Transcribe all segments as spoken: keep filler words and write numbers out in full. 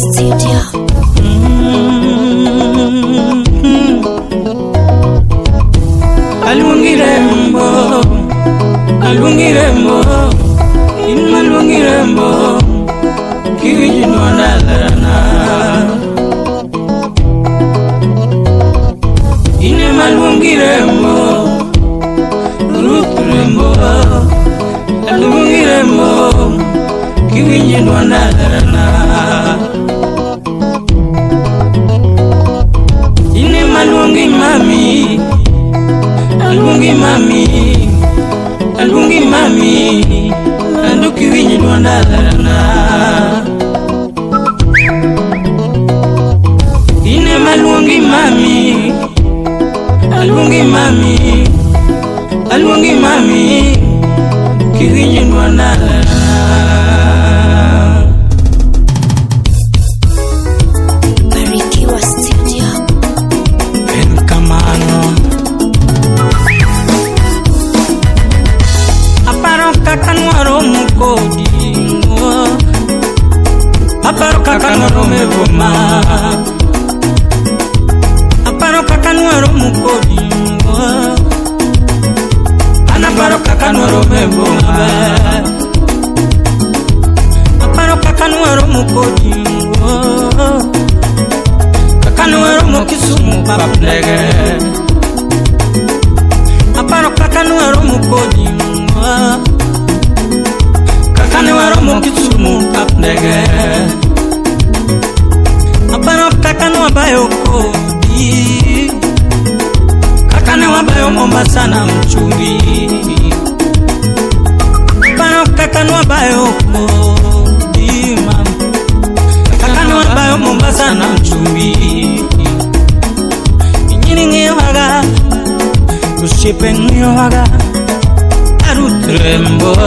Studio. Alungirembo, alungirembo, inna alungirembo, kiwijinu andalarana. Ine malungirembo, rutrembo, alungirembo, kiwijinu andalarana. Ine malungi mami. Alungi mami, alungi mami, anduki winyi duandalarana. Ine malungi mami, alungi mami, alungi mami, kiwinyi duandalarana. Barikiwa Studio. Enkamano kakanwaro mukodi aparo kakanwaro mevoma aparo kakanwaro mukodi anaparo kakanwaro mevoma aparo kakanwaro mukodi kakanwaro mukisumu papnege aparo kakanwaro mukodi kakane waro mokitsumu kapnege aparo kakane wabayo kodi kakane wabayo Mombasa na mchumbi aparo kakane wabayo kodi kakane wabayo Mombasa na mchumbi inyini ngiyohaga kushipe ngiyohaga arutrembo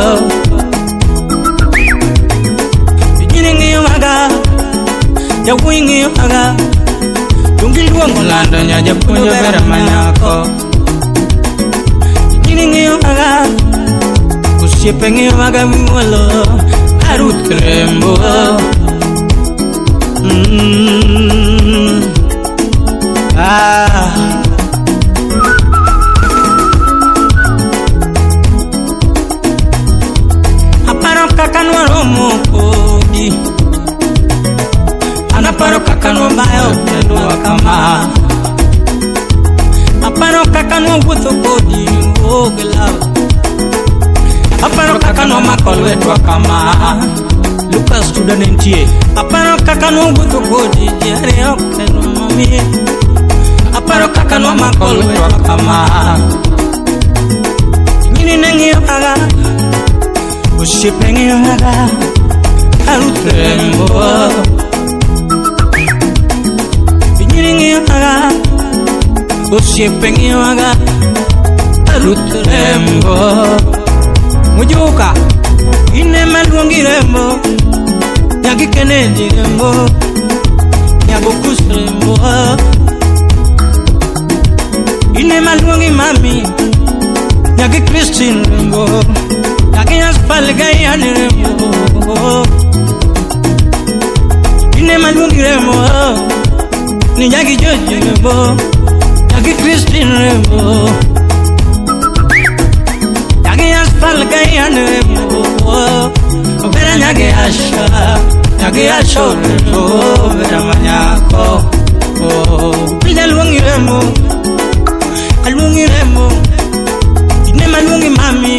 ya wingi aga tungi luongo lando nya japunyo bera manyako iningi aga usiepe ngi aga mwolo arutrembo mm ah aparo kakanwaro mokodi aparo kakano bayo tenwa kama aparo kakano wuto kodi ogla aparo kakano makolwe twa kama Lucas student ntie aparo kakano wuto kodi jare okeno mami aparo kakano makolwe twa kama nini nengi aga ushipengi aga arutrembo aga usiepengi aga arutrembo mujuka ine malungirembo nyagi kenendirembo nyago kusrembo ine malungi mami nyagi Christine rembo nyagi aspalgai anirembo ine malungirembo ni nyagi Joji rembo nyagi Christine rembo nyagi aspal gayan rembo vera nyagi Asha nyagi Asha rembo vera manyako bila lungi rembo alungi rembo ine malungi mami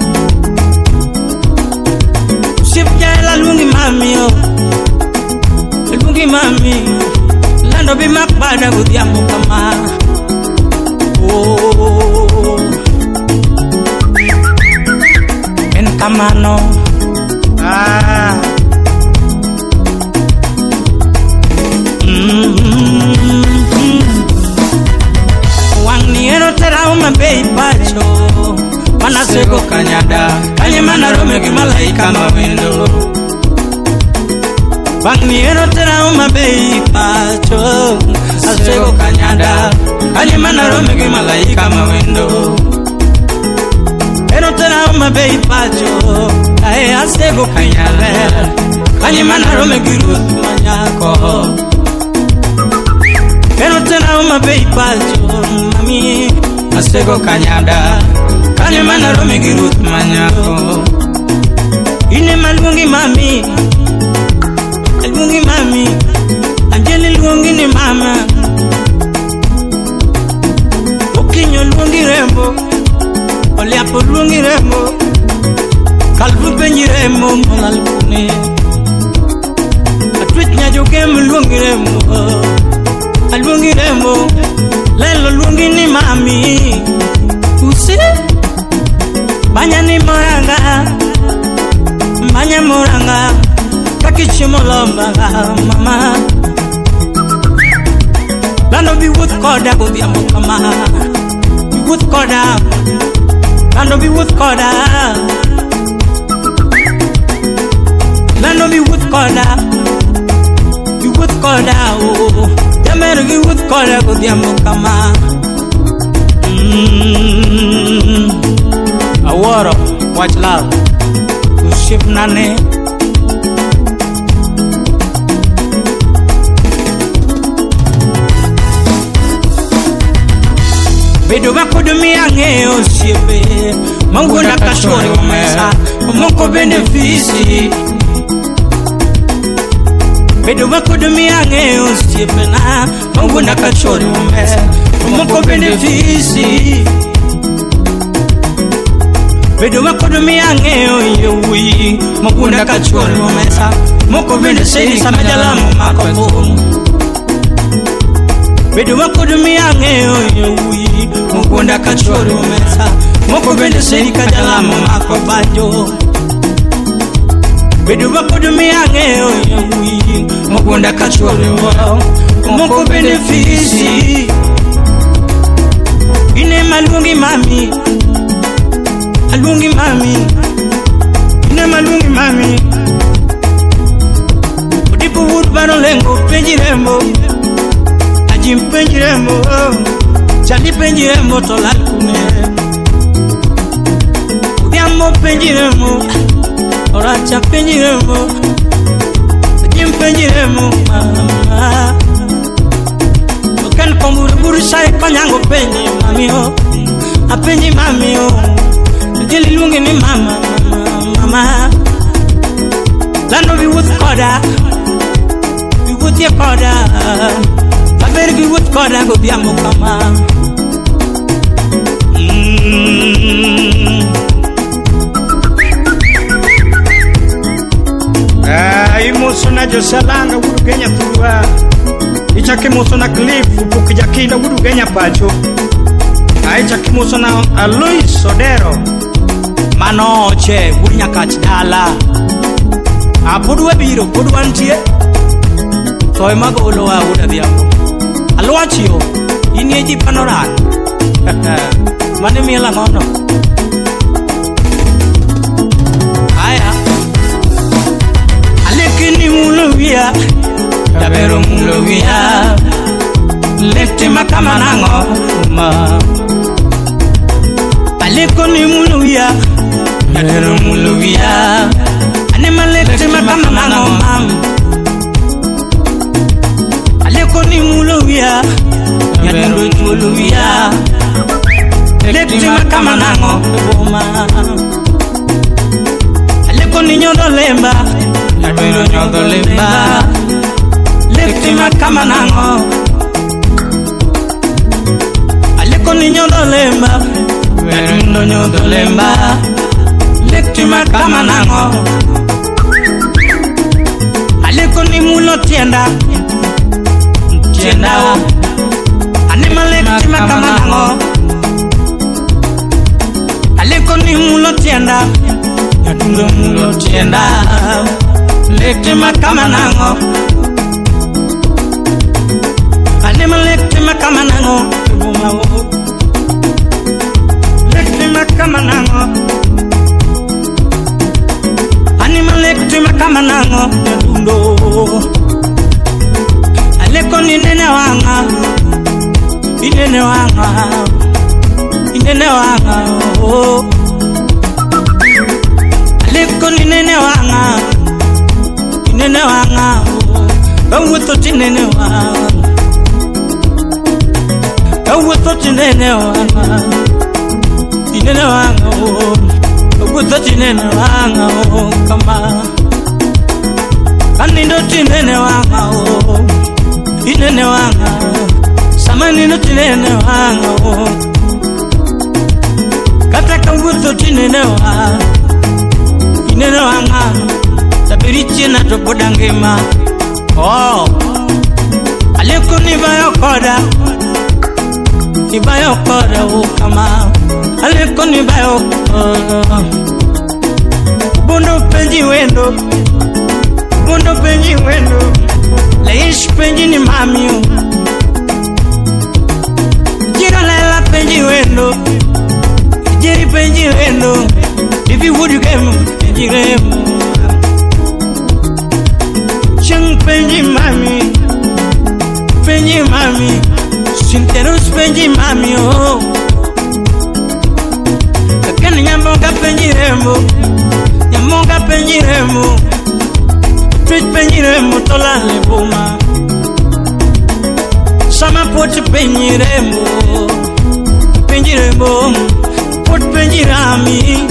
sipja la lungi mami oh alungi mami lando bi makbada gudhiambo kama oh en kamano ah mm -hmm. Wang niero terao mabei pacho manasego kanyada kanye manarome kimalaika mawindo Bang niero terao mabei pacho asego kanyada kanye manarome kimalaika mawindo Ero terao mabei pacho ae asego kanyada kanye manarome giruth manyako Pero tena uma beipacho mami Asego kanyada kanye manarome giruth manyako Ine malungi mami Alungi mami Anjeli lungi ni mama Okinyo lungi rembo Oliapo lungi rembo Kalbu penji rembo Molalpune Atwit nyajo kem lungi rembo Alungi rembo Lelo lungi ni mami Usi Banya ni moranga Banya moranga Kakichimolomba mama Lando be with Koda go the amokama Be with Koda Lando be with Koda Lando be with Koda Be with Koda oh Jamero be with Koda go the amokama Mmm Aworo watch love Kuship nane Bedo bako dumi ange osiepe Mungu na kashori umesa Mungu benefisi Bedo bako dumi ange osiepe na Mungu na kashori umesa Mungu benefisi Bedo bako dumi ange oyewi Mungu na kashori umesa Mungu benefisi Samajalamu makofu Bedo bako dumi ange oyewi Mukunda kachori umesa Moko bende seri kajalamu mako bajo Bedu bako dumi ange oyewi Mukunda kachori umesa Moko bende fisi Ine malungi mami Alungi mami Ine malungi mami Udipu wood bano lengo penjirembo Ajim penjirembo Chali penjirembo tolalkune Udiamo penjirembo Oracha penjirembo Jim penjirembo mama Okan komburu buru sai konyango penji mami o Apenji mami o Jeli lungi ni mama mama Lando be with Koda Be with your Koda Baberi be with Koda go diamo kama Ai musona josalanga urugenya tuwa Ichaki musona cliff pukijakida urugenya pacho Ai chaki musona Alois Sodero Manoche urinya kachdala Apudu ebiro pudu antie Toy magolo wa udabiamo Alwachio inieji panoran Mane mila ngono Aya Alekini muluvia Dabero muluvia Lekti makama nango ma Alekoni muluvia Dabero muluvia Anema lekti makama nango mam Alekoni muluvia Dabero muluvia Lekti makama nango Boma Aleko ni nyodo lemba Aleko nyodo lemba Lekti makama nango Aleko ni nyodo lemba Aleko nyodo lemba Lekti makama nango Aleko ni mulo tienda Tienda Anema lekti makama nango Aleko ni mulo tienda Yatunga mulo tienda Lekti makama nango Anema lekti makama nango Lekti makama nango Anema lekti makama nango Yatunga Aleko ni nene wanga Inene wanga Inene wanga oh. Aleko ni nene wanga tinene wanga kawuto tinene wanga kawuto tinene wanga tinene wanga kawuto tinene wanga kama kanindo tinene wanga tinene wanga samani no tinene wanga kata kawuto tinene wanga tinene wanga tabirichi na tobodangema oh aleko ni bayo koda ni bayo koda o kama aleko ni bayo koda bondo penji wendo bondo penji wendo leish penji ni mami o jira lela penji wendo jiri penji wendo if you would you game penji game Chang penji mami, penji mami, sinteros penji mami oh. Kakani nyamonga penji rembo, nyamonga penji rembo, twit penji rembo tola leboma. Sama pot penji rembo, penji rembo, pot penji rami.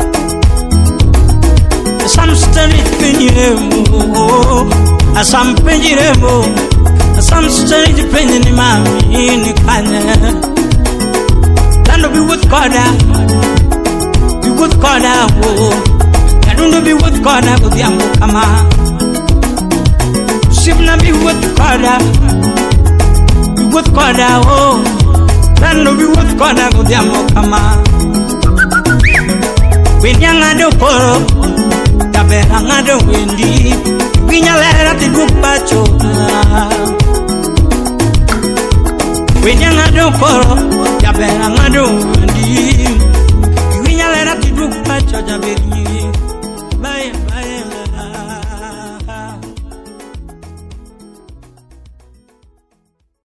Some study penjiremo, some penjiremo, some study penjini mami ni kanya. Lando be with Koda, be with Koda wo. Lando be with Koda with Yambo kama. Sibna be with Koda, be with Koda wo. Lando be with Koda with Yambo kama. When young ado poro. Beranga de wendi winyalera tigupacho winyanga do poro ya beranga